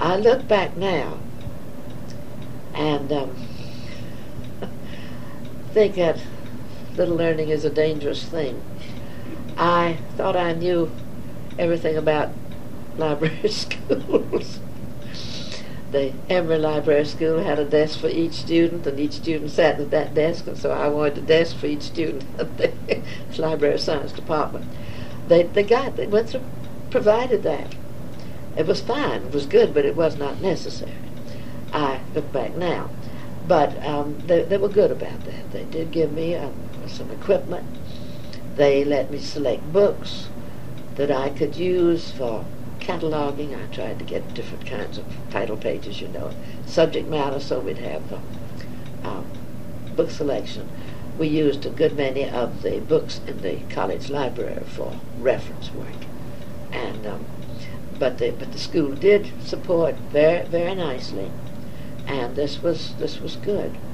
I look back now and think that little learning is a dangerous thing. I thought I knew everything about library schools. The Emory Library School had a desk for each student, and each student sat at that desk, and so I wanted a desk for each student at the library science department. They went through, provided that. It was fine, it was good, but it was not necessary. I look back now. But they were good about that. They did give me some equipment. They let me select books that I could use for cataloging. I tried to get different kinds of title pages, you know, subject matter, so we'd have book selection. We used a good many of the books in the college library for reference work, and but the school did support very, very nicely, and this was good.